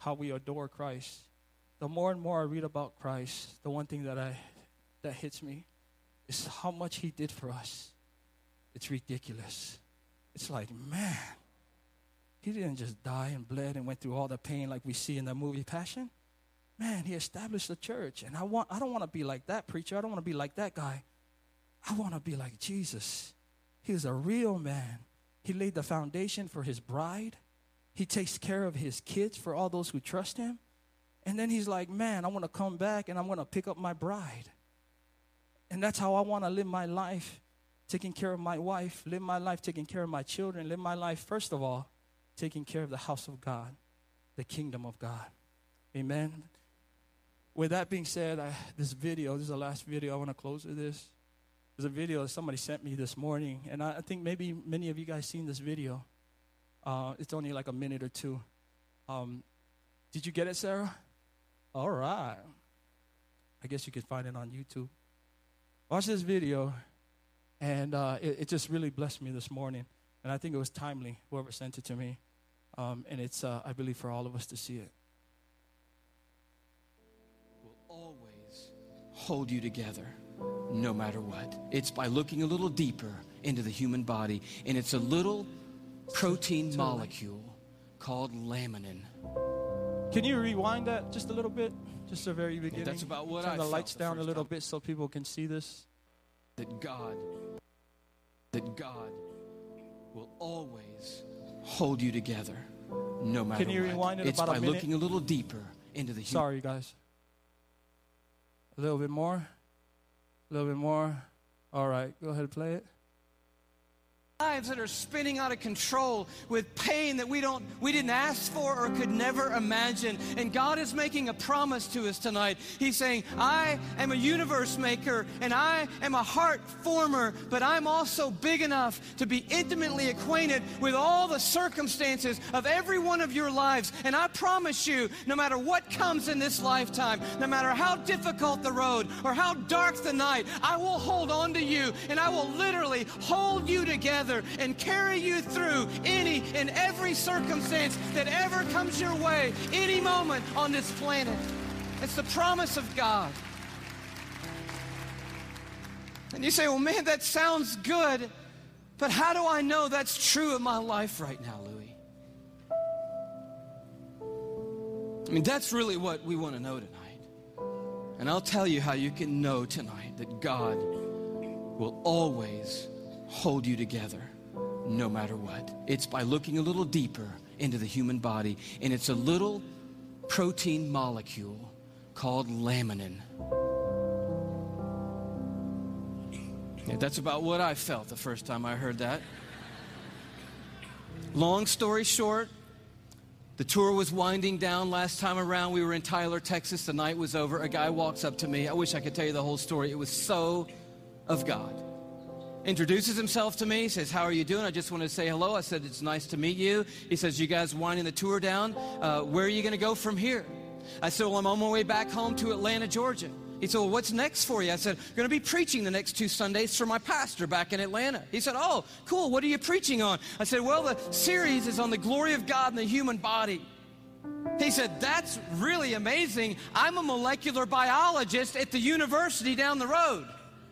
how we adore Christ, the more and more I read about Christ, the one thing that hits me is how much he did for us. It's ridiculous. It's like, man, he didn't just die and bled and went through all the pain like we see in the movie Passion. Man, he established a church. And I don't want to be like that preacher. I don't want to be like that guy. I want to be like Jesus. He is a real man. He laid the foundation for his bride. He takes care of his kids for all those who trust him. And then he's like, man, I want to come back and I'm going to pick up my bride. And that's how I want to live my life, taking care of my wife, live my life taking care of my children, live my life, first of all, taking care of the house of God, the kingdom of God. Amen. With that being said, this is the last video. I want to close with this. There's a video that somebody sent me this morning, and I think maybe many of you guys seen this video. It's only like a minute or two. Did you get it, Sarah? All right. I guess you could find it on YouTube. Watch this video, and it just really blessed me this morning. And I think it was timely, whoever sent it to me. And it's, I believe, for all of us to see it. Will always hold you together, no matter what. It's by looking a little deeper into the human body, and it's a little protein molecule called laminin. Can you rewind that just a little bit? Just the very beginning. That's about what I Turn felt the lights down a little time. bit so people can see this. That God will always hold you together, no matter what. Can you rewind it it's about by a minute? looking a little deeper into the human. Sorry, guys. A little bit more. A little bit more. All right, go ahead and play it. Lives that are spinning out of control with pain that we didn't ask for or could never imagine. And God is making a promise to us tonight. He's saying, I am a universe maker and I am a heart former, but I'm also big enough to be intimately acquainted with all the circumstances of every one of your lives. And I promise you, no matter what comes in this lifetime, no matter how difficult the road or how dark the night, I will hold on to you and I will literally hold you together and carry you through any and every circumstance that ever comes your way, any moment on this planet. It's the promise of God. And you say, well, man, that sounds good, but how do I know that's true of my life right now, Louis? I mean, that's really what we want to know tonight. And I'll tell you how you can know tonight that God will always hold you together, no matter what. It's by looking a little deeper into the human body, and it's a little protein molecule called laminin. Yeah, that's about what I felt the first time I heard that. Long story short, the tour was winding down. Last time around, we were in Tyler, Texas. The night was over. A guy walks up to me. I wish I could tell you the whole story. It was so of God. Introduces himself to me, says, how are you doing? I just want to say hello. I said, it's nice to meet you. He says, you guys winding the tour down? Where are you going to go from here? I said, well, I'm on my way back home to Atlanta, Georgia. He said, well, what's next for you? I said, I'm going to be preaching the next 2 Sundays for my pastor back in Atlanta. He said, oh, cool. What are you preaching on? I said, well, the series is on the glory of God in the human body. He said, that's really amazing. I'm a molecular biologist at the university down the road.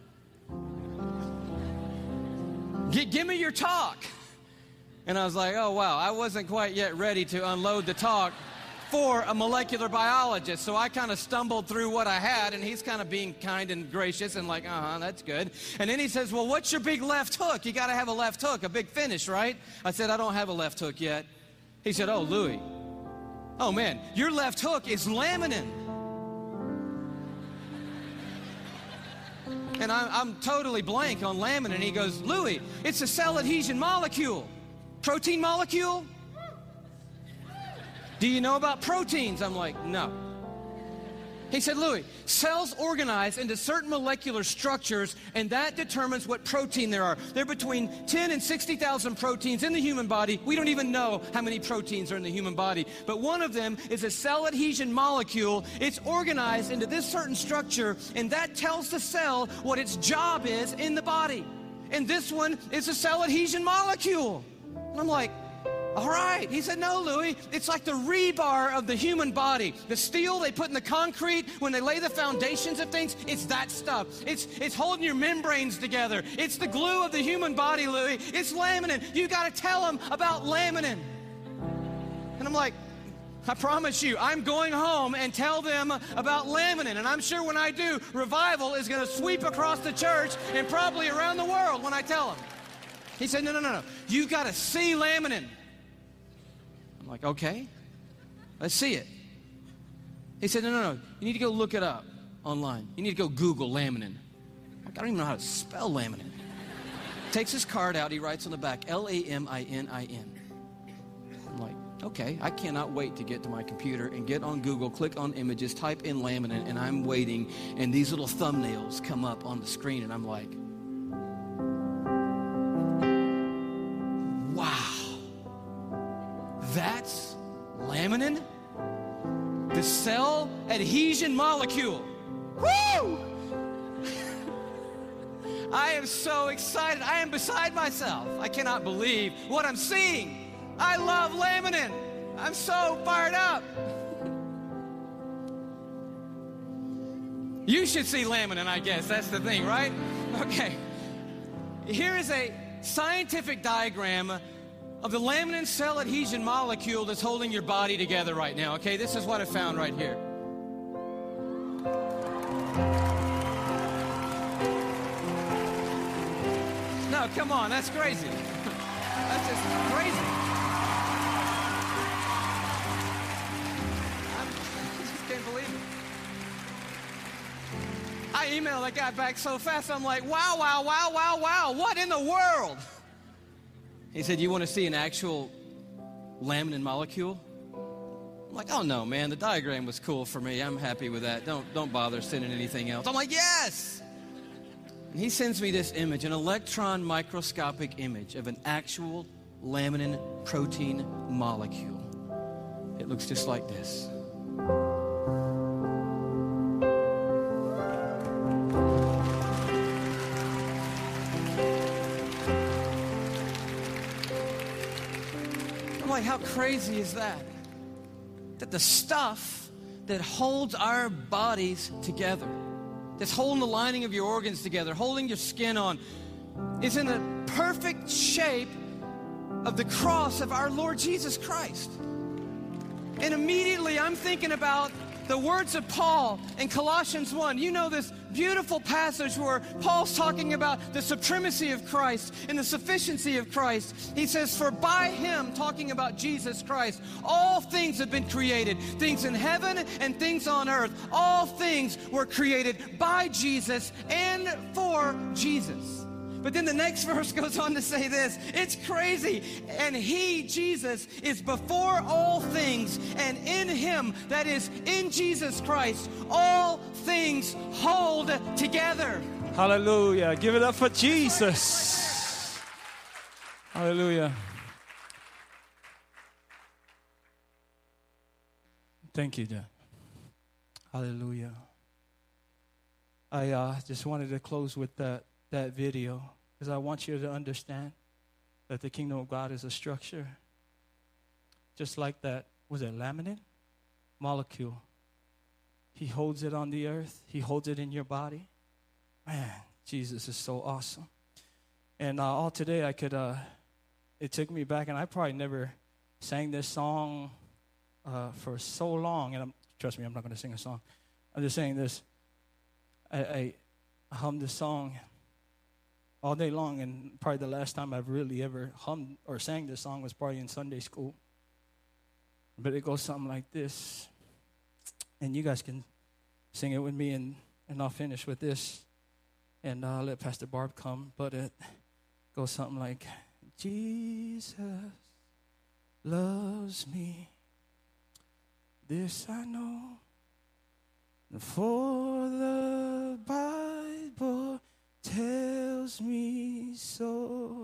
Give me your talk. And I was like, oh, wow, I wasn't quite yet ready to unload the talk for a molecular biologist. So I kind of stumbled through what I had, and he's kind of being kind and gracious and like, that's good. And then he says, well, what's your big left hook? You got to have a left hook, a big finish, right? I said, I don't have a left hook yet. He said, oh, Louis, oh, man, your left hook is laminin. And I'm totally blank on laminin. He goes, Louis, it's a cell adhesion molecule. Protein molecule? Do you know about proteins? I'm like, no. He said, Louis, cells organize into certain molecular structures, and that determines what protein there are. There are between 10 and 60,000 proteins in the human body. We don't even know how many proteins are in the human body. But one of them is a cell adhesion molecule. It's organized into this certain structure, and that tells the cell what its job is in the body. And this one is a cell adhesion molecule. And I'm like, All right. He said, no, Louis, it's like the rebar of the human body. The steel they put in the concrete when they lay the foundations of things, it's that stuff. It's holding your membranes together. It's the glue of the human body, Louis. It's laminin. You got to tell them about laminin. And I'm like, I promise you, I'm going home and tell them about laminin. And I'm sure when I do, revival is going to sweep across the church and probably around the world when I tell them. He said, no. You got to see laminin. I'm like, okay, let's see it. He said, no. You need to go look it up online. You need to go Google laminin. Like, I don't even know how to spell laminin. Takes his card out. He writes on the back, Laminin. I'm like, okay, I cannot wait to get to my computer and get on Google, click on images, type in laminin, and I'm waiting, and these little thumbnails come up on the screen, and I'm like, wow, that's laminin? The cell adhesion molecule. Woo! I am so excited. I am beside myself. I cannot believe what I'm seeing. I love laminin. I'm so fired up. You should see laminin, I guess. That's the thing, right? Okay. Here is a scientific diagram of the laminin cell adhesion molecule that's holding your body together right now. Okay, this is what I found right here. No, come on, that's crazy. That's just crazy. I just can't believe it. I emailed that guy back so fast, I'm like, wow, what in the world? He said, you want to see an actual laminin molecule? I'm like, oh no, man, the diagram was cool for me. I'm happy with that. Don't bother sending anything else. I'm like, yes! And he sends me this image, an electron microscopic image of an actual laminin protein molecule. It looks just like this. I'm like, how crazy is that? That the stuff that holds our bodies together, that's holding the lining of your organs together, holding your skin on, is in the perfect shape of the cross of our Lord Jesus Christ. And immediately I'm thinking about the words of Paul in Colossians 1. You know this beautiful passage where Paul's talking about the supremacy of Christ and the sufficiency of Christ. He says, for by him, talking about Jesus Christ, all things have been created, things in heaven and things on earth. All things were created by Jesus and for Jesus. But then the next verse goes on to say this. It's crazy. And he, Jesus, is before all things, and in him, that is, in Jesus Christ, all things hold together. Hallelujah. Give it up for Jesus. Hallelujah. Thank you, Dad. Hallelujah. I just wanted to close with that video, because I want you to understand that the kingdom of God is a structure. Just like that, was it laminin? Molecule. He holds it on the earth. He holds it in your body. Man, Jesus is so awesome. And all today I could, it took me back, and I probably never sang this song for so long. And trust me, I'm not going to sing a song. I'm just saying this. I hummed this song all day long, and probably the last time I've really ever hummed or sang this song was probably in Sunday school. But it goes something like this, and you guys can sing it with me, and I'll finish with this, and I'll let Pastor Barb come. But it goes something like, Jesus loves me, this I know, for the Bible tells me so.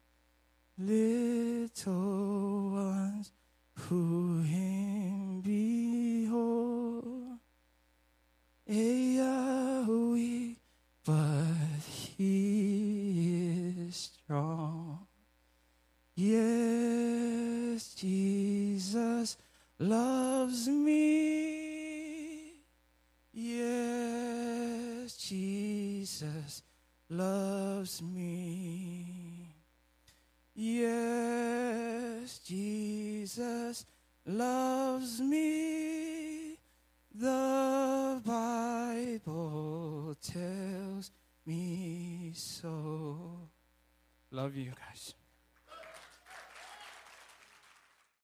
Little ones who him behold, they are weak, but he is strong. Yes, loves me. Yes, Jesus loves me. Yes, Jesus loves me. The Bible tells me so. Love you guys.